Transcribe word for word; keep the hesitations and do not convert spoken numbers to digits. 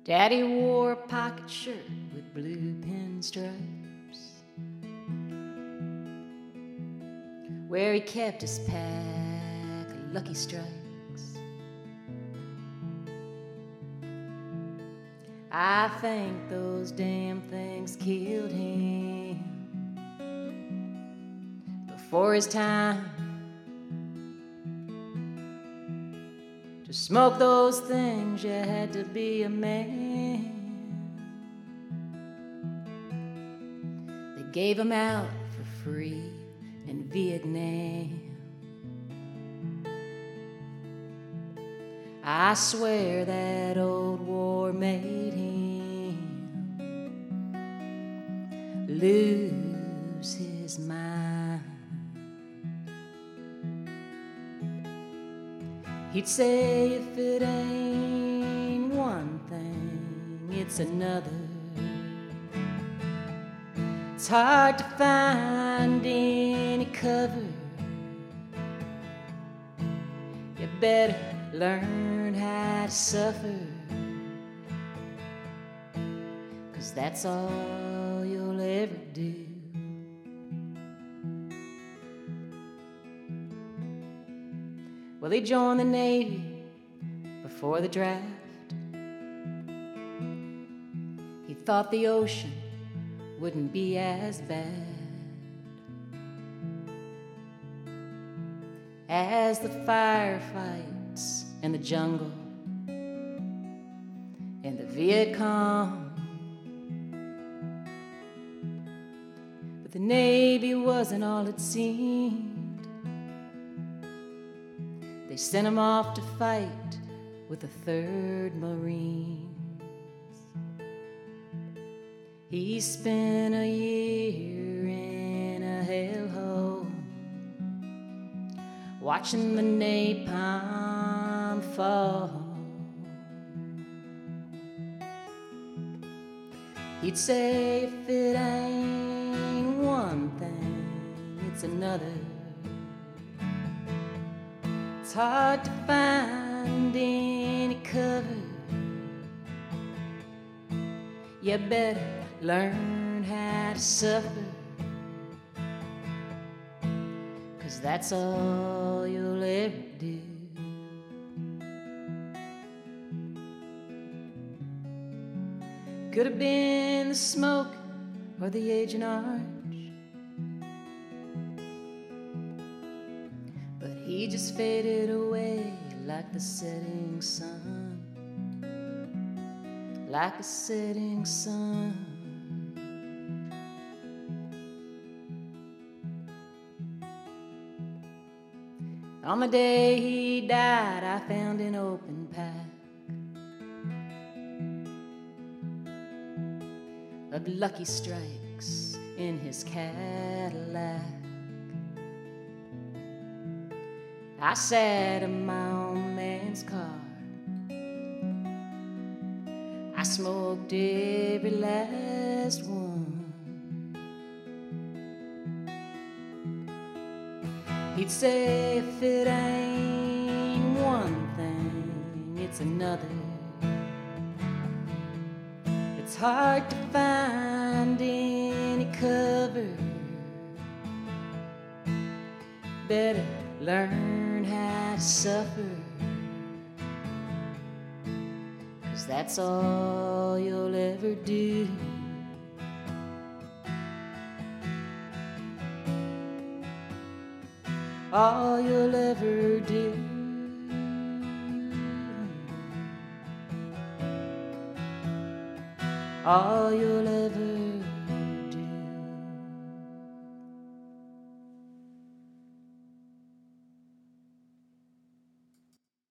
Daddy wore a pocket shirt with blue pinstripes, where he kept his pack of Lucky Strikes. I think those damn things killed him before his time. To smoke those things, you had to be a man. They gave them out for free in Vietnam. I swear that old war made him lose his mind. He'd say, if it ain't one thing, it's another. It's hard to find any cover. You better learn how to suffer, 'cause that's all you'll ever do. Well, he joined the Navy before the draft. He thought the ocean wouldn't be as bad as the firefights in the jungle and the Viet Cong. But the Navy wasn't all it seemed. They sent him off to fight with the third Marines. He spent a year in a hellhole, watching the napalm fall. He'd say, if it ain't one thing, it's another. It's hard to find any cover. You better learn how to suffer, 'cause that's all you'll ever do. Could have been the smoke or the Agent Orange, but he just faded away like the setting sun, like a setting sun. On the day he died, I found an open pack of Lucky Strikes in his Cadillac. I sat in my own man's car. I smoked every last one. He'd say, if it ain't one thing, it's another. It's hard to find any cover. Better learn how to suffer, 'cause that's all you'll ever do. All you'll ever do. All you'll ever